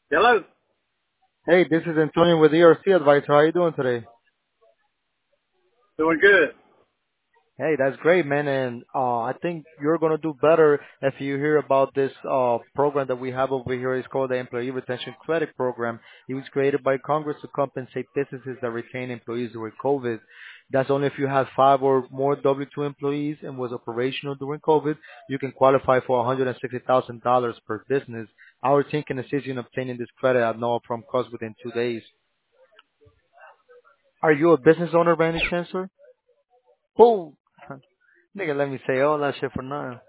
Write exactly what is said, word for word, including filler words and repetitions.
Hello. Hey, this is Antonio with E R C Advisor. How are you doing today? Doing good. Hey, that's great, man. And uh, I think you're gonna do better if you hear about this uh, program that we have over here. It's called the Employee Retention Credit Program. It was created by Congress to compensate businesses that retain employees during COVID. That's only if you have five or more W two employees and was operational during COVID. You can qualify for one hundred sixty thousand dollars per business. Our team can assist you in obtaining this credit at no upfront cost within two days. Are you a business owner by any chance, sir? Bull. Nigga, let me say all that shit for nothing.